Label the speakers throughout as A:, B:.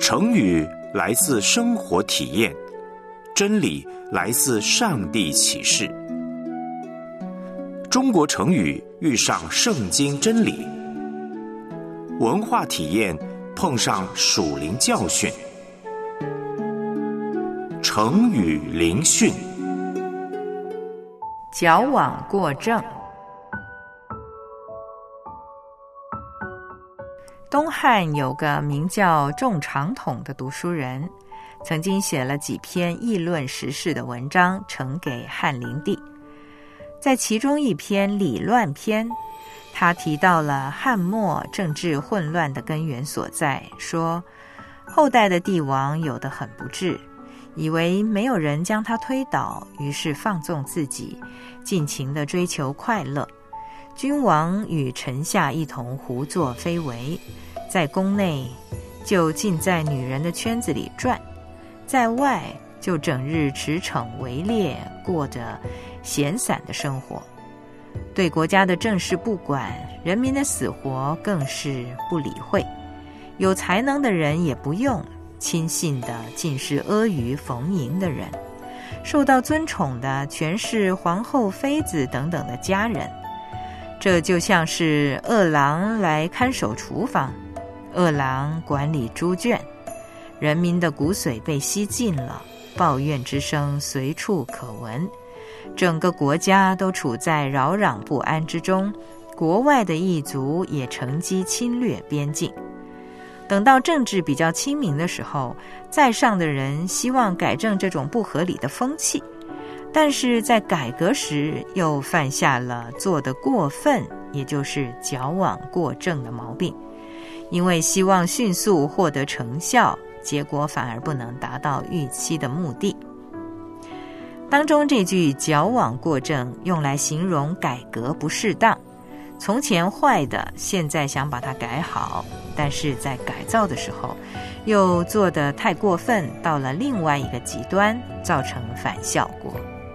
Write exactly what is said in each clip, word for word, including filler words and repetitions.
A: 成语来自生活体验，真理来自上帝启示。中国成语遇上圣经真理，文化体验碰上属灵教训。成语灵讯。
B: 矫枉过正。东汉有个名叫仲长统的读书人，曾经写了几篇议论时事的文章呈给汉灵帝。在其中一篇《理乱篇》，他提到了汉末政治混乱的根源所在，说后代的帝王有得很不智，以为没有人将他推倒，于是放纵自己，尽情地追求快乐。君王与臣下一同胡作非为，在宫内就尽在女人的圈子里转，在外就整日驰骋围猎，过着闲散的生活，对国家的政事不管，人民的死活更是不理会。有才能的人也不用，亲信的尽是阿谀逢迎的人，受到尊宠的全是皇后、妃子等等的家人。这就像是饿狼来看守厨房，饿狼管理猪圈，人民的骨髓被吸尽了，抱怨之声随处可闻，整个国家都处在扰攘不安之中，国外的异族也乘机侵略边境。等到政治比较清明的时候，在上的人希望改正这种不合理的风气，但是在改革时又犯下了做得过分，也就是矫枉过正的毛病，因为希望迅速获得成效，结果反而不能达到预期的目的。当中这句矫枉过正用来形容改革不适当，从前坏的现在想把它改好，但是在改造的时候又做得太过分，到了另外一个极端，造成反效果。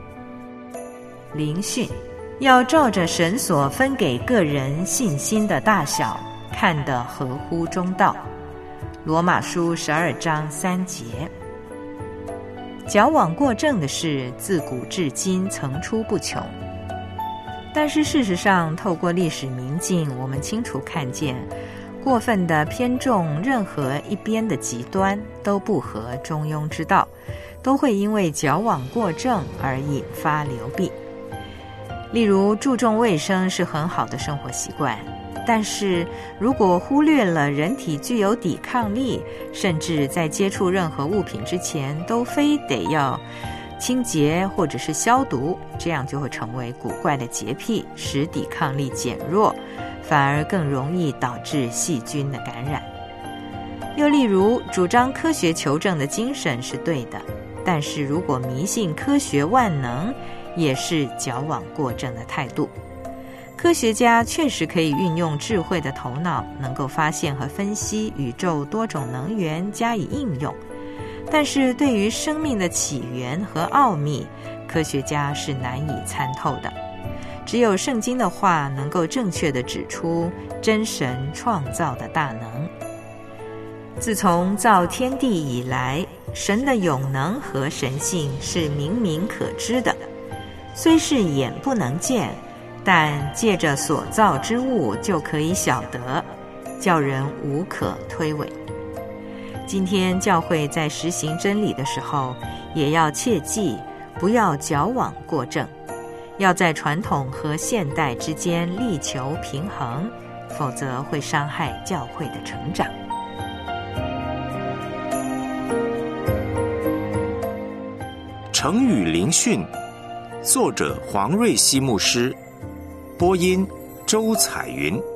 B: 灵训，要照着神所分给个人信心的大小，看得合乎中道。罗马书十二章三节。矫枉过正的事自古至今层出不穷，但是事实上透过历史明镜，我们清楚看见过分的偏重任何一边的极端都不合中庸之道，都会因为矫枉过正而引发流弊。例如注重卫生是很好的生活习惯，但是如果忽略了人体具有抵抗力，甚至在接触任何物品之前都非得要清洁或者是消毒，这样就会成为古怪的洁癖，使抵抗力减弱，反而更容易导致细菌的感染。又例如主张科学求证的精神是对的，但是如果迷信科学万能，也是矫枉过正的态度。科学家确实可以运用智慧的头脑，能够发现和分析宇宙多种能源加以应用，但是对于生命的起源和奥秘，科学家是难以参透的。只有圣经的话能够正确地指出真神创造的大能。自从造天地以来，神的永能和神性是明明可知的，虽是眼不能见，但借着所造之物就可以晓得，叫人无可推诿。今天教会在实行真理的时候，也要切记不要矫枉过正，要在传统和现代之间力求平衡，否则会伤害教会的成长。
A: 成语灵讯，作者黄瑞希牧师，播音周彩云。